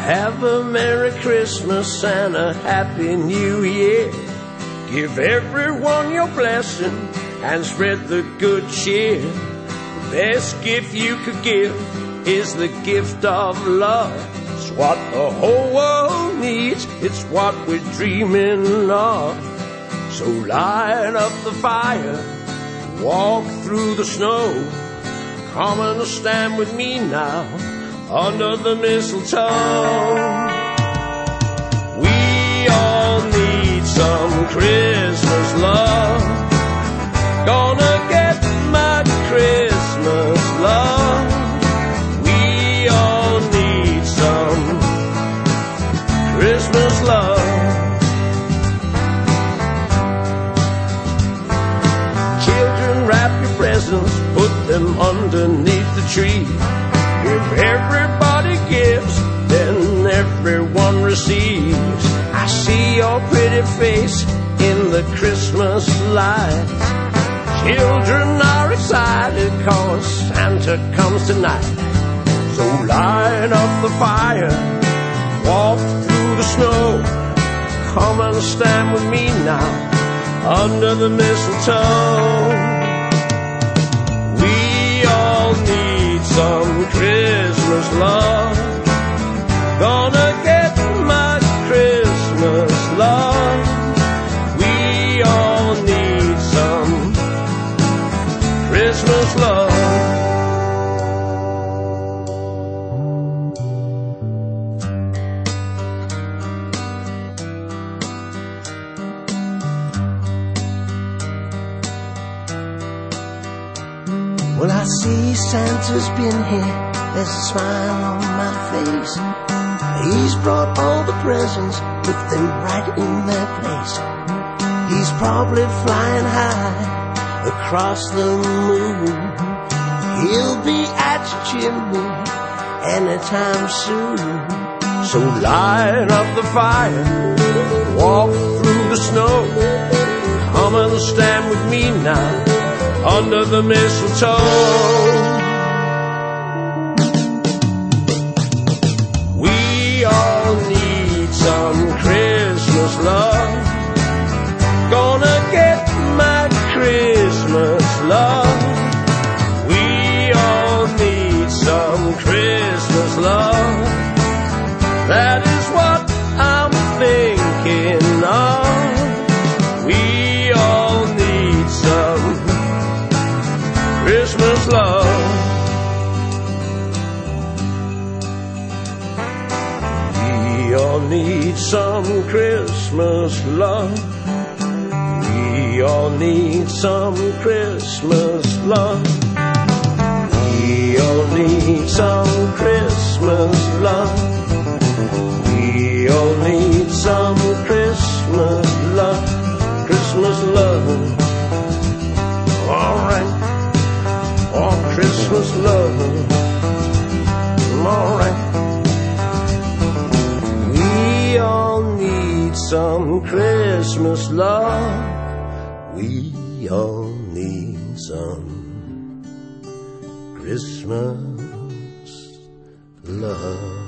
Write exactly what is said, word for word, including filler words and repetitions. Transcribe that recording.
Have a Merry Christmas and a Happy New Year. Give everyone your blessing and spread the good cheer. The best gift you could give is the gift of love. It's what the whole world needs, it's what we're dreaming of. So light up the fire, walk through the snow. Come and stand with me now under the mistletoe. We all need some Christmas love. Gonna get my Christmas love. We all need some Christmas love. Children, wrap your presents, put them underneath the tree. If everybody gives, then everyone receives. I see your pretty face in the Christmas lights. Children are excited 'cause Santa comes tonight. So light up the fire, walk through the snow. Come and stand with me now under the mistletoe. We all need some Christmas love. Gonna get my Christmas love. We all need some Christmas love. Well, I see Santa's been here, there's a smile on my face. He's brought all the presents, put them right in their place. He's probably flying high across the moon. He'll be at your chimney anytime soon. So light up the fire, walk through the snow. Come and stand with me now under the mistletoe. We all need some Christmas love. Gonna get my Christmas love. We all need some Christmas love. That is what I'm thinking of. We all need some Christmas love. We all need some Christmas love. We all need some Christmas love. We all need some Christmas love. We all need some Christmas love. Christmas love. All right. Oh, Christmas love. All right. We all need some Christmas love. We all need some Christmas love.